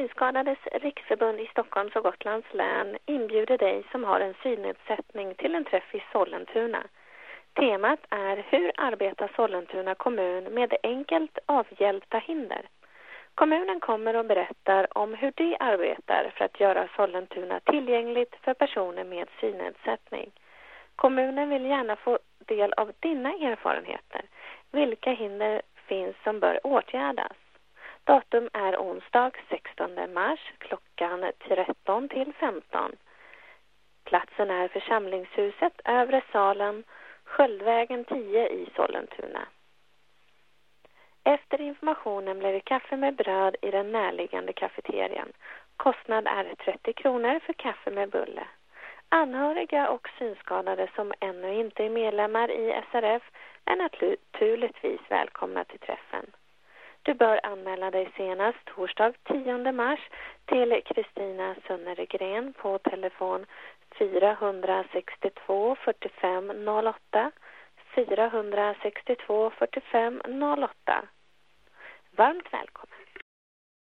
Synskadades riksförbund i Stockholms och Gotlands län inbjuder dig som har en synnedsättning till en träff i Sollentuna. Temat är hur arbetar Sollentuna kommun med enkelt avhjälpta hinder. Kommunen kommer och berättar om hur de arbetar för att göra Sollentuna tillgängligt för personer med synnedsättning. Kommunen vill gärna få del av dina erfarenheter. Vilka hinder finns som bör åtgärdas? Datum är onsdag 16 mars klockan 13 till 15. Platsen är församlingshuset Övre Salen, Sköldvägen 10 i Sollentuna. Efter informationen blir det kaffe med bröd i den närliggande kafeterian. Kostnad är 30 kronor för kaffe med bulle. Anhöriga och synskadade som ännu inte är medlemmar i SRF är naturligtvis välkomna till träffen. Du bör anmäla dig senast torsdag 10 mars till Kristina Sönnergren på telefon 462 45 08 462 45 08. Varmt välkommen!